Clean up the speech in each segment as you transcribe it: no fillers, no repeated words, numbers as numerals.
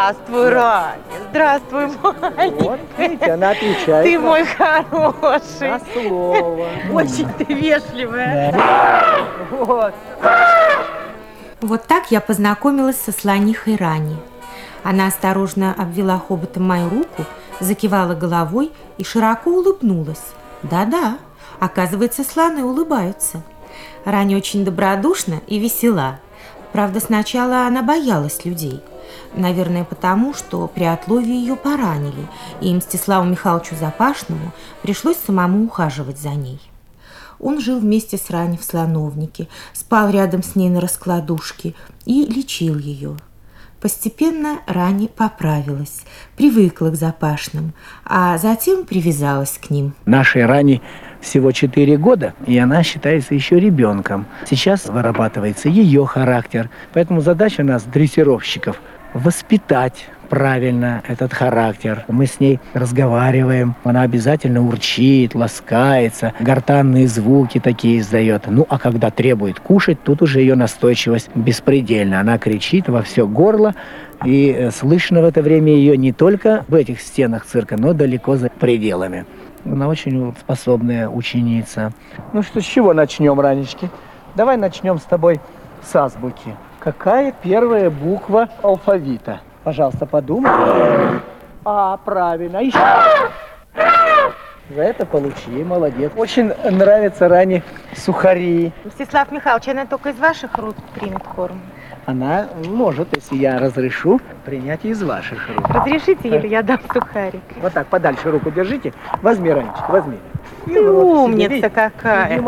Здравствуй, Раня. Здравствуй, маленький. Вот, видите, она отвечает. Ты мой хороший. На слово. Очень ты вежливая. Да. Вот. Вот так я познакомилась со слонихой Рани. Она осторожно обвела хоботом мою руку, закивала головой и широко улыбнулась. Да-да, оказывается, слоны улыбаются. Рани очень добродушна и весела. Правда, сначала она боялась людей. Наверное, потому, что при отлове ее поранили, и Мстиславу Михайловичу Запашному пришлось самому ухаживать за ней. Он жил вместе с Раней в слоновнике, спал рядом с ней на раскладушке и лечил ее. Постепенно Раня поправилась, привыкла к Запашным, а затем привязалась к ним. Нашей Ране всего 4 года, и она считается еще ребенком. Сейчас вырабатывается ее характер. Поэтому задача нас, дрессировщиков, воспитать правильно этот характер. Мы с ней разговариваем, она обязательно урчит, ласкается, гортанные звуки такие издает. Ну, а когда требует кушать, тут уже ее настойчивость беспредельна. Она кричит во все горло, и слышно в это время ее не только в этих стенах цирка, но далеко за пределами. Она очень способная ученица. Ну что, с чего начнем, Ранечки? Давай начнем с тобой с азбуки. Какая первая буква алфавита? Пожалуйста, подумай. А, правильно. Еще. За это получи, молодец. Очень нравится Ране сухари. Мстислав Михайлович, она только из ваших рук примет корм. Она может, если я разрешу, принять из ваших рук. Разрешите, или я дам сухарик? Вот так, подальше руку держите. Возьми, Ранечка, возьми. Ты умница какая.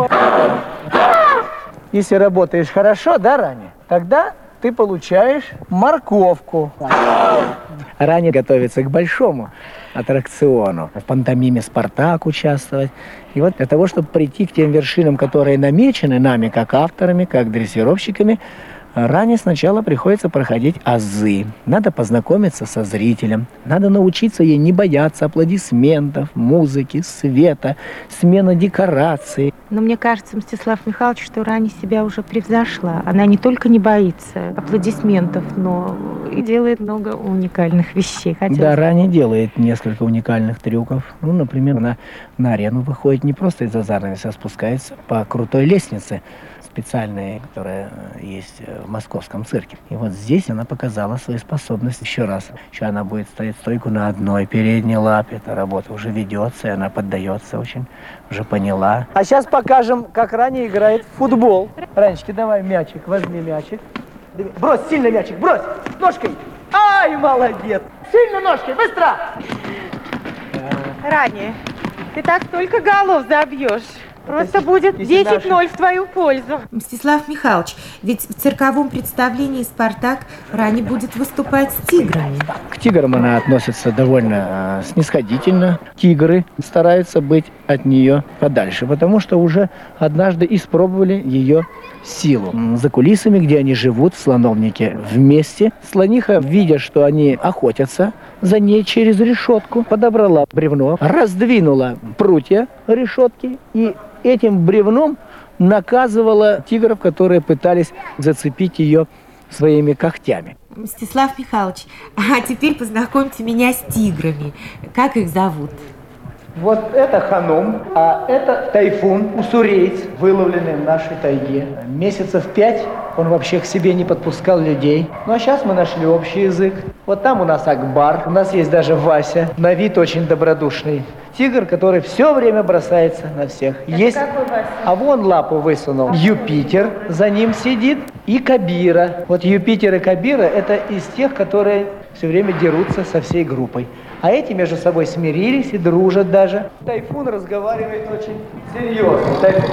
Если работаешь хорошо, да, Раня, тогда ты получаешь морковку. Раня готовится к большому аттракциону. В пантомиме «Спартак» участвовать. И вот для того, чтобы прийти к тем вершинам, которые намечены нами, как авторами, как дрессировщиками, Ране сначала приходится проходить азы. Надо познакомиться со зрителем. Надо научиться ей не бояться аплодисментов, музыки, света, смены декораций. Но мне кажется, Мстислав Михайлович, что Раня себя уже превзошла. Она не только не боится аплодисментов, но и делает много уникальных вещей. Да, Раня делает несколько уникальных трюков. Ну, например, она на арену выходит не просто из-за занавеса, а спускается по крутой лестнице специальной, которая есть в московском цирке. И вот здесь она показала свои способности еще раз. Еще она будет ставить стойку на одной передней лапе. Эта работа уже ведется, и она поддается очень, уже поняла. А сейчас покажем, как Раня играет в футбол. Ранечки, давай мячик, возьми мячик. Брось, сильно мячик, брось, ножкой. Ай, молодец. Сильно ножкой, быстро. Раня, ты так столько голов забьешь. Просто будет 10-0 в твою пользу. Мстислав Михайлович, ведь в цирковом представлении «Спартак» Раня будет выступать с тиграми. К тиграм она относится довольно снисходительно. Тигры стараются быть от нее подальше, потому что уже однажды испробовали ее силу. За кулисами, где они живут, в слоновнике вместе, слониха, видя, что они охотятся за ней через решетку, подобрала бревно, раздвинула прутья решетки и этим бревном наказывала тигров, которые пытались зацепить ее своими когтями. Мстислав Михайлович, а теперь познакомьте меня с тиграми. Как их зовут? Вот это Ханум, а это Тайфун, уссурийц, выловленный в нашей тайге. Месяцев 5 он вообще к себе не подпускал людей. Ну а сейчас мы нашли общий язык. Вот там у нас Акбар, у нас есть даже Вася, на вид очень добродушный тигр, который все время бросается на всех. Есть, а вон лапу высунул Юпитер, за ним сидит, и Кабира. Вот Юпитер и Кабира это из тех, которые все время дерутся со всей группой. А эти между собой смирились и дружат даже. Тайфун разговаривает очень серьезно. Тайфун.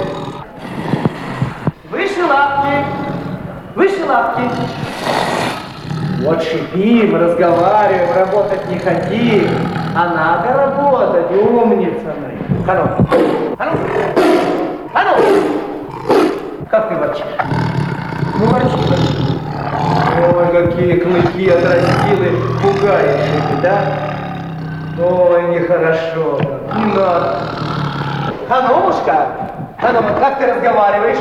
Выше лапки! Выше лапки! Вот шипим, разговариваем, работать не хотим. А надо работать, умница моя. Хану! Хану! Хану! Как ты ворчишь? Ну ворчишь. Ой, какие клыки отрастилы, пугающие, да? Ой, нехорошо. Не надо. Ханумушка, Ханума, как ты разговариваешь?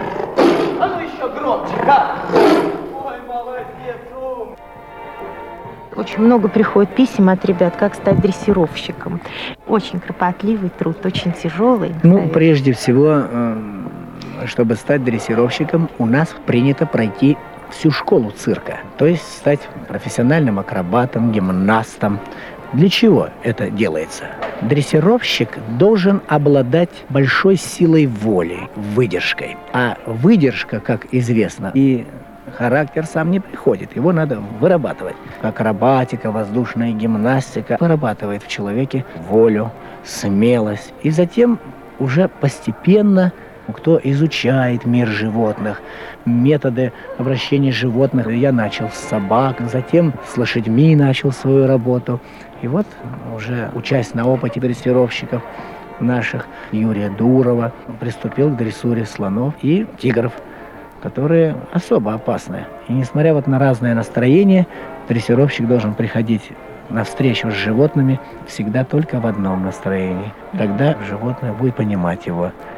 А ну еще громче, как? Ой, молодец, умный. Очень много приходит писем от ребят, как стать дрессировщиком. Очень кропотливый труд, очень тяжелый. Ну, прежде всего, чтобы стать дрессировщиком, у нас принято пройти всю школу цирка. То есть стать профессиональным акробатом, гимнастом. Для чего это делается? Дрессировщик должен обладать большой силой воли, выдержкой. А выдержка, как известно, и характер сам не приходит. Его надо вырабатывать. Акробатика, воздушная гимнастика вырабатывает в человеке волю, смелость. И затем уже постепенно, кто изучает мир животных, методы обращения животных, я начал с собак, затем с лошадьми начал свою работу. И вот уже учась на опыте дрессировщиков наших, Юрия Дурова, приступил к дрессуре слонов и тигров, которые особо опасны. И несмотря вот на разное настроение, дрессировщик должен приходить на встречу с животными всегда только в одном настроении. Тогда животное будет понимать его.